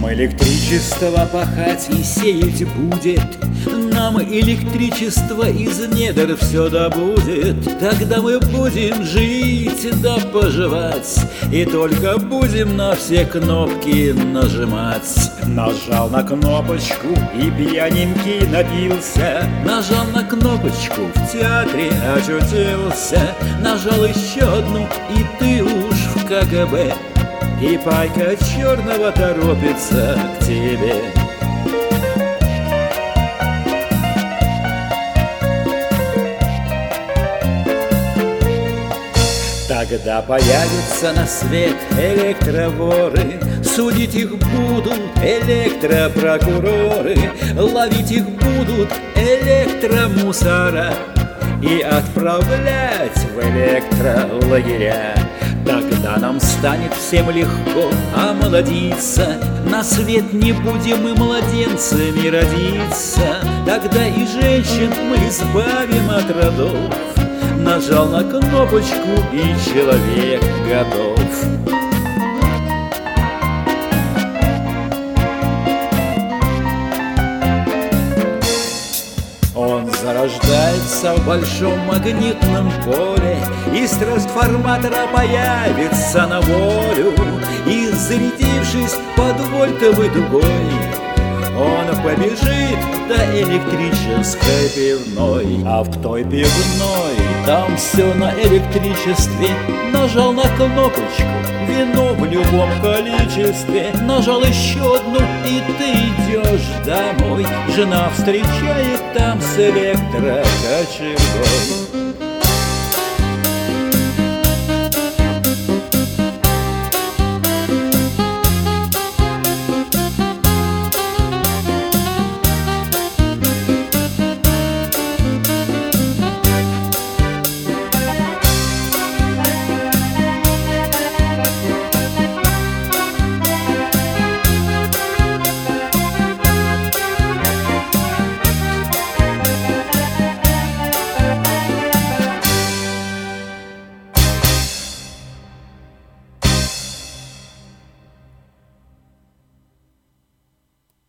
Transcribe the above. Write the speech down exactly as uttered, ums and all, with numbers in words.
Нам электричество пахать и сеять будет, нам электричество из недр все добудет. Тогда мы будем жить да поживать, и только будем на все кнопки нажимать. Нажал на кнопочку и пьяненький напился, нажал на кнопочку, в театре очутился. Нажал еще одну, и ты уж в ка гэ бэ, и пайка черного торопится к тебе. Тогда появятся на свет электроворы, судить их будут электропрокуроры, ловить их будут электромусора и отправлять в электролагеря. Тогда нам станет всем легко омолодиться, на свет не будем мы младенцами родиться. Тогда и женщин мы избавим от родов. Нажал на кнопочку, и человек готов. Он зарождается в большом магнитном поле, из трансформатора появится на волю, и, зарядившись под вольтовой дугой, он побежит до электрической пивной. А в той пивной там все на электричестве. Нажал на кнопочку, вино в любом количестве. Нажал еще одну, и ты идешь домой. Жена встречает там с электрокочергой.